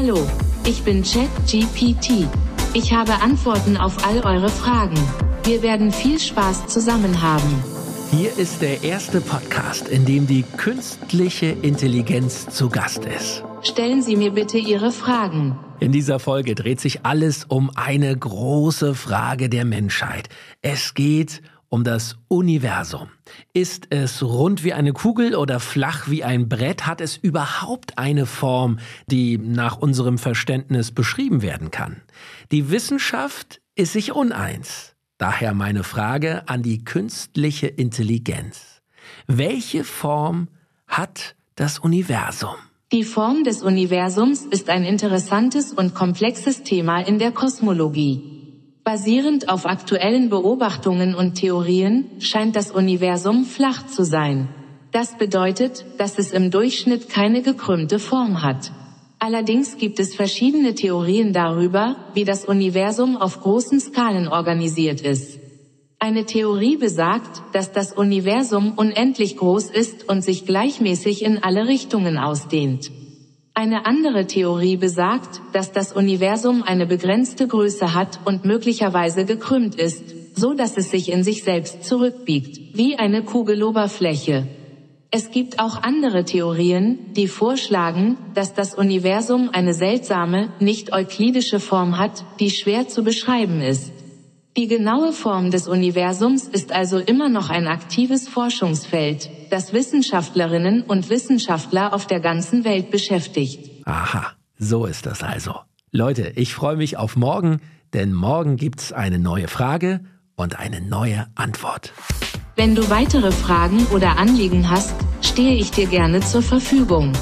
Hallo, ich bin ChatGPT. Ich habe Antworten auf all eure Fragen. Wir werden viel Spaß zusammen haben. Hier ist der erste Podcast, in dem die künstliche Intelligenz zu Gast ist. Stellen Sie mir bitte Ihre Fragen. In dieser Folge dreht sich alles um eine große Frage der Menschheit. Es geht um das Universum. Ist es rund wie eine Kugel oder flach wie ein Brett? Hat es überhaupt eine Form, die nach unserem Verständnis beschrieben werden kann? Die Wissenschaft ist sich uneins. Daher meine Frage an die künstliche Intelligenz. Welche Form hat das Universum? Die Form des Universums ist ein interessantes und komplexes Thema in der Kosmologie. Basierend auf aktuellen Beobachtungen und Theorien scheint das Universum flach zu sein. Das bedeutet, dass es im Durchschnitt keine gekrümmte Form hat. Allerdings gibt es verschiedene Theorien darüber, wie das Universum auf großen Skalen organisiert ist. Eine Theorie besagt, dass das Universum unendlich groß ist und sich gleichmäßig in alle Richtungen ausdehnt. Eine andere Theorie besagt, dass das Universum eine begrenzte Größe hat und möglicherweise gekrümmt ist, so dass es sich in sich selbst zurückbiegt, wie eine Kugeloberfläche. Es gibt auch andere Theorien, die vorschlagen, dass das Universum eine seltsame, nicht euklidische Form hat, die schwer zu beschreiben ist. Die genaue Form des Universums ist also immer noch ein aktives Forschungsfeld, das Wissenschaftlerinnen und Wissenschaftler auf der ganzen Welt beschäftigt. Aha, so ist das also. Leute, ich freue mich auf morgen, denn morgen gibt's eine neue Frage und eine neue Antwort. Wenn du weitere Fragen oder Anliegen hast, stehe ich dir gerne zur Verfügung.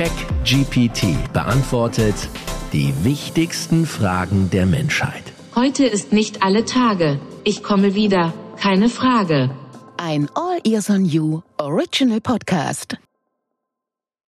ChatGPT beantwortet die wichtigsten Fragen der Menschheit. Heute ist nicht alle Tage. Ich komme wieder, keine Frage. Ein All Ears on You Original Podcast.